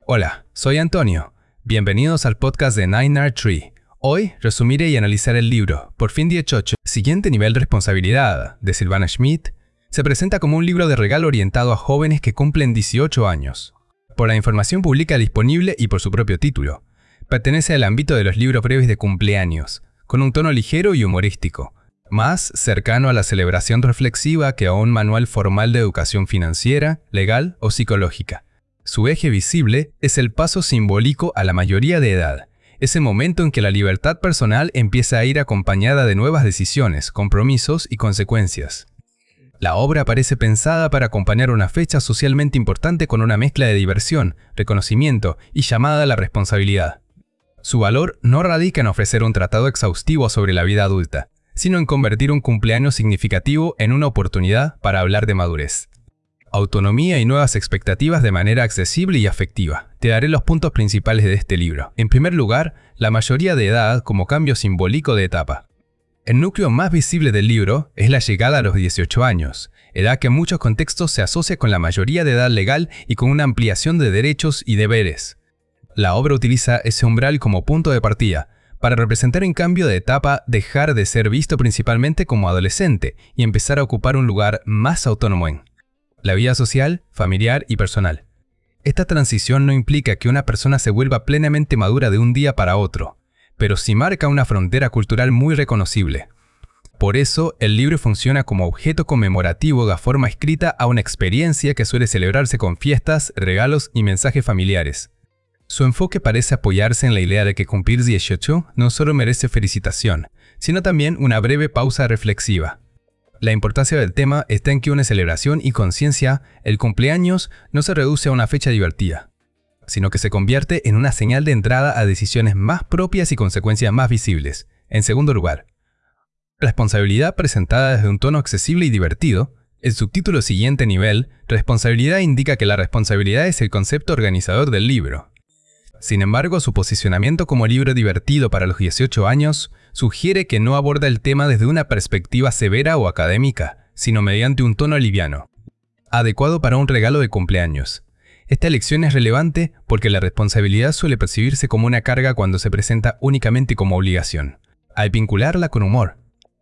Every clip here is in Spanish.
Hola, soy Antonio. Bienvenidos al podcast de 9R3. Hoy resumiré y analizaré el libro Por fin 18, Siguiente nivel de responsabilidad, de Silvana Schmidt. Se presenta como un libro de regalo orientado a jóvenes que cumplen 18 años. Por la información pública disponible y por su propio título. Pertenece al ámbito de los libros breves de cumpleaños, con un tono ligero y humorístico, más cercano a la celebración reflexiva que a un manual formal de educación financiera, legal o psicológica. Su eje visible es el paso simbólico a la mayoría de edad, ese momento en que la libertad personal empieza a ir acompañada de nuevas decisiones, compromisos y consecuencias. La obra parece pensada para acompañar una fecha socialmente importante con una mezcla de diversión, reconocimiento y llamada a la responsabilidad. Su valor no radica en ofrecer un tratado exhaustivo sobre la vida adulta, sino en convertir un cumpleaños significativo en una oportunidad para hablar de madurez. Autonomía y nuevas expectativas de manera accesible y afectiva. Te daré los puntos principales de este libro. En primer lugar, la mayoría de edad como cambio simbólico de etapa. El núcleo más visible del libro es la llegada a los 18 años, edad que en muchos contextos se asocia con la mayoría de edad legal y con una ampliación de derechos y deberes. La obra utiliza ese umbral como punto de partida, para representar en cambio de etapa dejar de ser visto principalmente como adolescente y empezar a ocupar un lugar más autónomo en la vida social, familiar y personal. Esta transición no implica que una persona se vuelva plenamente madura de un día para otro, pero sí marca una frontera cultural muy reconocible. Por eso, el libro funciona como objeto conmemorativo de forma escrita a una experiencia que suele celebrarse con fiestas, regalos y mensajes familiares. Su enfoque parece apoyarse en la idea de que cumplir 18 no solo merece felicitación, sino también una breve pausa reflexiva. La importancia del tema está en que una celebración y conciencia, el cumpleaños, no se reduce a una fecha divertida, sino que se convierte en una señal de entrada a decisiones más propias y consecuencias más visibles. En segundo lugar, responsabilidad presentada desde un tono accesible y divertido. El subtítulo Siguiente nivel, responsabilidad, indica que la responsabilidad es el concepto organizador del libro. Sin embargo, su posicionamiento como libro divertido para los 18 años sugiere que no aborda el tema desde una perspectiva severa o académica, sino mediante un tono liviano, adecuado para un regalo de cumpleaños. Esta elección es relevante porque la responsabilidad suele percibirse como una carga cuando se presenta únicamente como obligación, al vincularla con humor.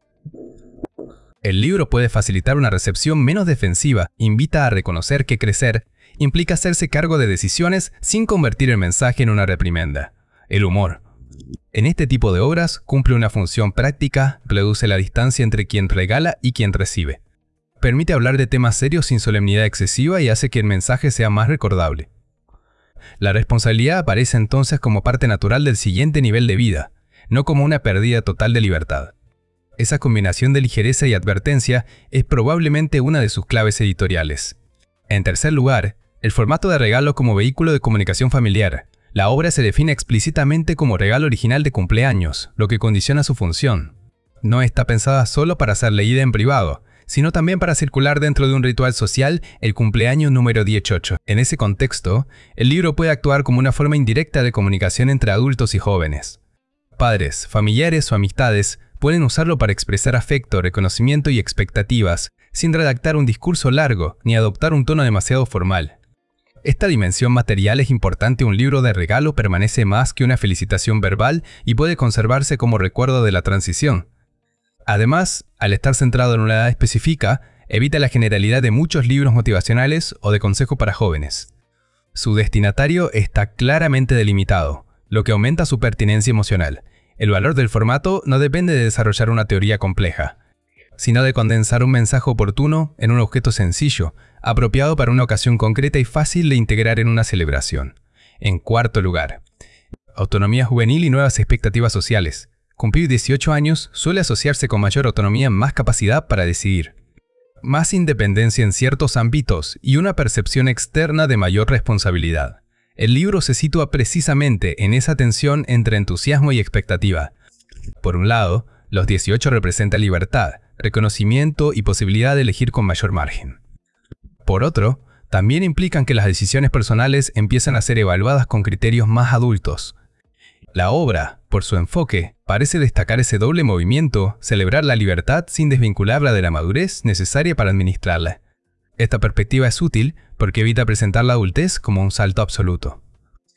El libro puede facilitar una recepción menos defensiva, invita a reconocer que crecer implica hacerse cargo de decisiones sin convertir el mensaje en una reprimenda. El humor, en este tipo de obras, cumple una función práctica, reduce la distancia entre quien regala y quien recibe. Permite hablar de temas serios sin solemnidad excesiva y hace que el mensaje sea más recordable. La responsabilidad aparece entonces como parte natural del siguiente nivel de vida, no como una pérdida total de libertad. Esa combinación de ligereza y advertencia es probablemente una de sus claves editoriales. En tercer lugar, el formato de regalo como vehículo de comunicación familiar. La obra se define explícitamente como regalo original de cumpleaños, lo que condiciona su función. No está pensada solo para ser leída en privado, sino también para circular dentro de un ritual social el cumpleaños número 18. En ese contexto, el libro puede actuar como una forma indirecta de comunicación entre adultos y jóvenes. Padres, familiares o amistades pueden usarlo para expresar afecto, reconocimiento y expectativas, sin redactar un discurso largo ni adoptar un tono demasiado formal. Esta dimensión material es importante. Un libro de regalo permanece más que una felicitación verbal y puede conservarse como recuerdo de la transición. Además, al estar centrado en una edad específica, evita la generalidad de muchos libros motivacionales o de consejo para jóvenes. Su destinatario está claramente delimitado, lo que aumenta su pertinencia emocional. El valor del formato no depende de desarrollar una teoría compleja, sino de condensar un mensaje oportuno en un objeto sencillo, apropiado para una ocasión concreta y fácil de integrar en una celebración. En cuarto lugar, autonomía juvenil y nuevas expectativas sociales. Cumplir 18 años suele asociarse con mayor autonomía, más capacidad para decidir, más independencia en ciertos ámbitos y una percepción externa de mayor responsabilidad. El libro se sitúa precisamente en esa tensión entre entusiasmo y expectativa. Por un lado, los 18 representan libertad, reconocimiento y posibilidad de elegir con mayor margen. Por otro, también implican que las decisiones personales empiezan a ser evaluadas con criterios más adultos. La obra, por su enfoque, parece destacar ese doble movimiento, celebrar la libertad sin desvincularla de la madurez necesaria para administrarla. Esta perspectiva es útil porque evita presentar la adultez como un salto absoluto.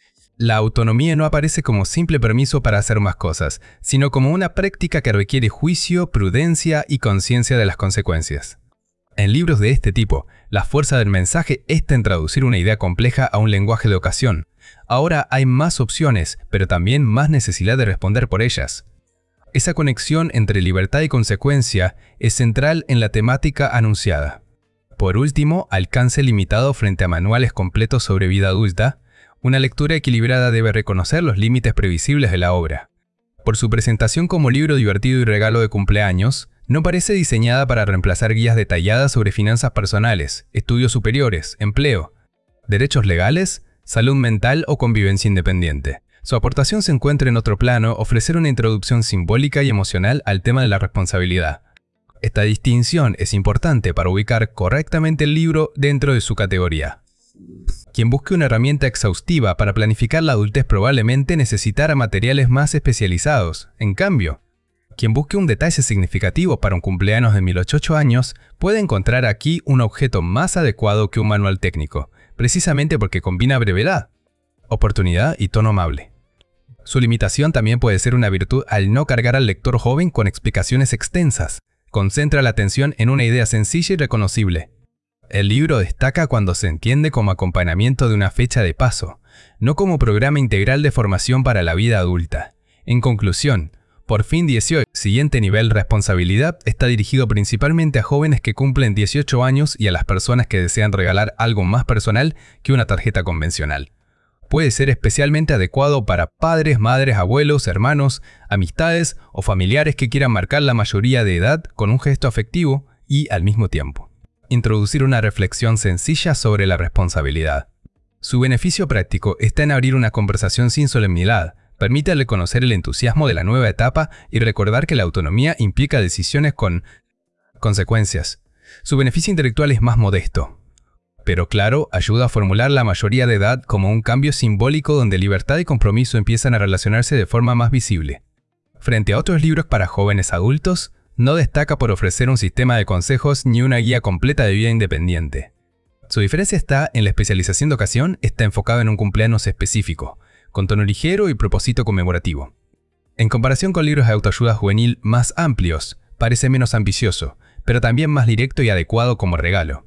La autonomía no aparece como simple permiso para hacer más cosas, sino como una práctica que requiere juicio, prudencia y conciencia de las consecuencias. En libros de este tipo, la fuerza del mensaje está en traducir una idea compleja a un lenguaje de ocasión. Ahora hay más opciones, pero también más necesidad de responder por ellas. Esa conexión entre libertad y consecuencia es central en la temática anunciada. Por último, alcance limitado frente a manuales completos sobre vida adulta, una lectura equilibrada debe reconocer los límites previsibles de la obra. Por su presentación como libro divertido y regalo de cumpleaños, no parece diseñada para reemplazar guías detalladas sobre finanzas personales, estudios superiores, empleo, derechos legales, salud mental o convivencia independiente. Su aportación se encuentra en otro plano, ofrecer una introducción simbólica y emocional al tema de la responsabilidad. Esta distinción es importante para ubicar correctamente el libro dentro de su categoría. Quien busque una herramienta exhaustiva para planificar la adultez probablemente necesitará materiales más especializados. En cambio, quien busque un detalle significativo para un cumpleaños de 1008 años puede encontrar aquí un objeto más adecuado que un manual técnico, precisamente porque combina brevedad, oportunidad y tono amable. Su limitación también puede ser una virtud al no cargar al lector joven con explicaciones extensas. Concentra la atención en una idea sencilla y reconocible. El libro destaca cuando se entiende como acompañamiento de una fecha de paso, no como programa integral de formación para la vida adulta. En conclusión, Por fin 18, siguiente nivel responsabilidad, está dirigido principalmente a jóvenes que cumplen 18 años y a las personas que desean regalar algo más personal que una tarjeta convencional. Puede ser especialmente adecuado para padres, madres, abuelos, hermanos, amistades o familiares que quieran marcar la mayoría de edad con un gesto afectivo y, al mismo tiempo, introducir una reflexión sencilla sobre la responsabilidad. Su beneficio práctico está en abrir una conversación sin solemnidad, permite reconocer el entusiasmo de la nueva etapa y recordar que la autonomía implica decisiones con consecuencias. Su beneficio intelectual es más modesto, pero claro, ayuda a formular la mayoría de edad como un cambio simbólico donde libertad y compromiso empiezan a relacionarse de forma más visible. Frente a otros libros para jóvenes adultos, no destaca por ofrecer un sistema de consejos ni una guía completa de vida independiente. Su diferencia está en la especialización de ocasión, está enfocado en un cumpleaños específico, con tono ligero y propósito conmemorativo. En comparación con libros de autoayuda juvenil más amplios, parece menos ambicioso, pero también más directo y adecuado como regalo.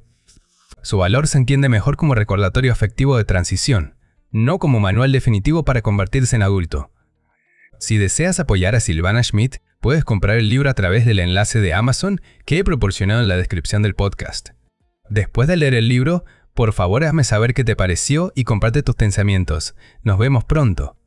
Su valor se entiende mejor como recordatorio afectivo de transición, no como manual definitivo para convertirse en adulto. Si deseas apoyar a Silvana Schmidt, puedes comprar el libro a través del enlace de Amazon que he proporcionado en la descripción del podcast. Después de leer el libro, por favor hazme saber qué te pareció y comparte tus pensamientos. Nos vemos pronto.